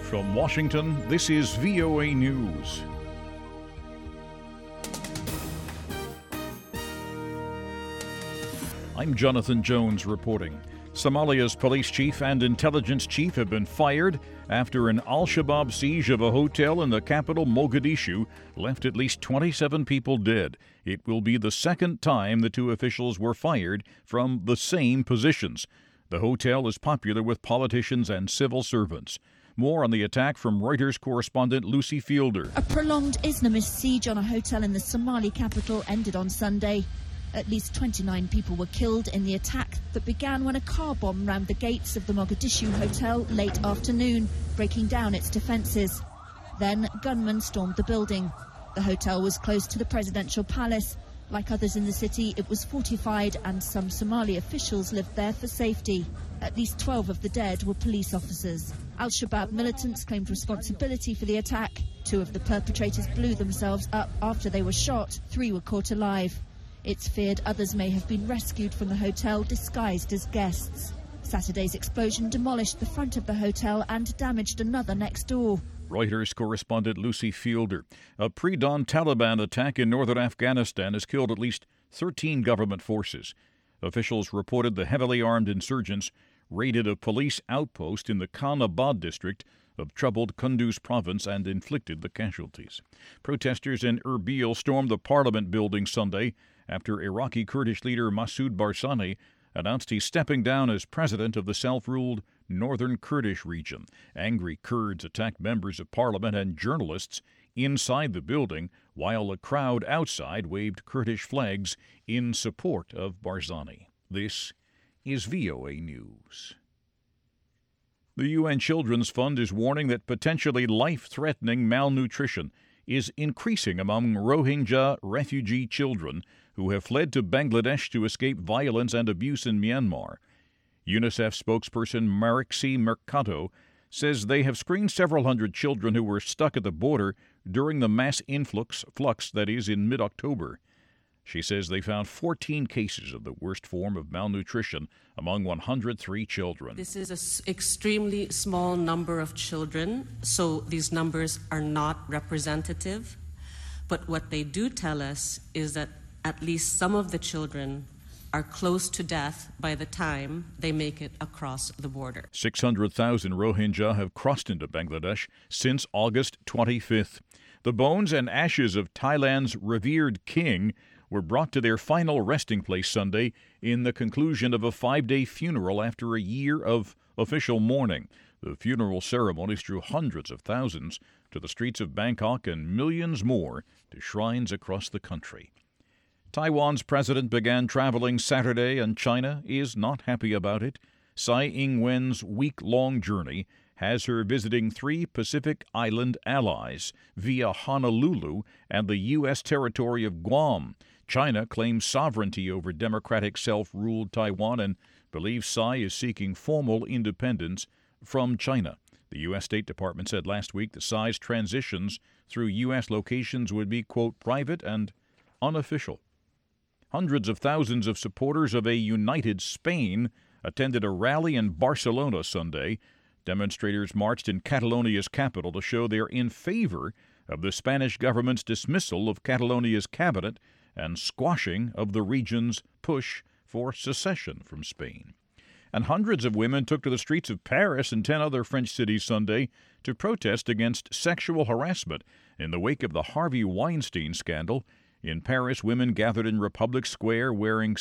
From Washington, this is VOA News. I'm Jonathan Jones reporting. Somalia's police chief and intelligence chief have been fired after an al-Shabaab siege of a hotel in the capital, Mogadishu, left at least 27 people dead. It will be the second time the two officials were fired from the same positions. The hotel is popular with politicians and civil servants. More on the attack from Reuters correspondent Lucy Fielder. A prolonged Islamist siege on a hotel in the Somali capital ended on Sunday. At least 29 people were killed in the attack that began when a car bomb rammed the gates of the Mogadishu hotel late afternoon, breaking down its defences. Then gunmen stormed the building. The hotel was close to the presidential palace. Like others in the city, it was fortified and some Somali officials lived there for safety. At least 12 of the dead were police officers. Al-Shabaab militants claimed responsibility for the attack. 2 of the perpetrators blew themselves up after they were shot. 3 were caught alive. It's feared others may have been rescued from the hotel disguised as guests. Saturday's explosion demolished the front of the hotel and damaged another next door. Reuters correspondent Lucy Fielder. A pre-dawn Taliban attack in northern Afghanistan has killed at least 13 government forces. Officials reported the heavily armed insurgents raided a police outpost in the Khan Abad district of troubled Kunduz province and inflicted the casualties. Protesters in Erbil stormed the parliament building Sunday after Iraqi Kurdish leader Masoud Barzani announced he's stepping down as president of the self-ruled northern Kurdish region. Angry Kurds attacked members of parliament and journalists inside the building, while a crowd outside waved Kurdish flags in support of Barzani. This is VOA News. The UN Children's Fund is warning that potentially life-threatening malnutrition is increasing among Rohingya refugee children who have fled to Bangladesh to escape violence and abuse in Myanmar. UNICEF spokesperson Marixie Mercado says they have screened several hundred children who were stuck at the border during the mass influx that is in mid-October. She says they found 14 cases of the worst form of malnutrition among 103 children. This is an extremely small number of children, so these numbers are not representative. But what they do tell us is that at least some of the children are close to death by the time they make it across the border. 600,000 Rohingya have crossed into Bangladesh since August 25th. The bones and ashes of Thailand's revered king were brought to their final resting place Sunday in the conclusion of a 5-day funeral after a year of official mourning. The funeral ceremonies drew hundreds of thousands to the streets of Bangkok and millions more to shrines across the country. Taiwan's president began traveling Saturday, and China is not happy about it. Tsai Ing-wen's week-long journey has her visiting 3 Pacific Island allies via Honolulu and the U.S. territory of Guam. China claims sovereignty over democratic self-ruled Taiwan and believes Tsai is seeking formal independence from China. The U.S. State Department said last week that Tsai's transitions through U.S. locations would be, quote, private and unofficial. Hundreds of thousands of supporters of a united Spain attended a rally in Barcelona Sunday. Demonstrators marched in Catalonia's capital to show they're in favor of the Spanish government's dismissal of Catalonia's cabinet and squashing of the region's push for secession from Spain. And hundreds of women took to the streets of Paris and 10 other French cities Sunday to protest against sexual harassment in the wake of the Harvey Weinstein scandal. In Paris, women gathered in Republic Square waving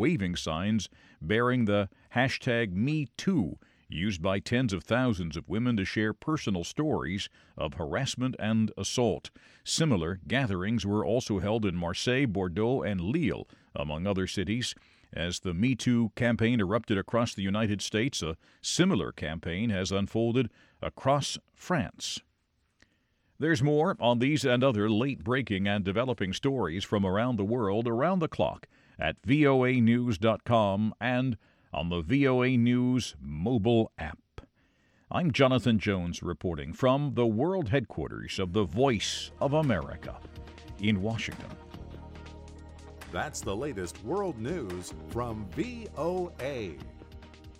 signs bearing the hashtag #MeToo, used by tens of thousands of women to share personal stories of harassment and assault. Similar gatherings were also held in Marseille, Bordeaux, and Lille, among other cities. As the #MeToo campaign erupted across the United States, a similar campaign has unfolded across France. There's more on these and other late-breaking and developing stories from around the world around the clock at voanews.com and on the VOA News mobile app. I'm Jonathan Jones reporting from the world headquarters of the Voice of America in Washington. That's the latest world news from VOA.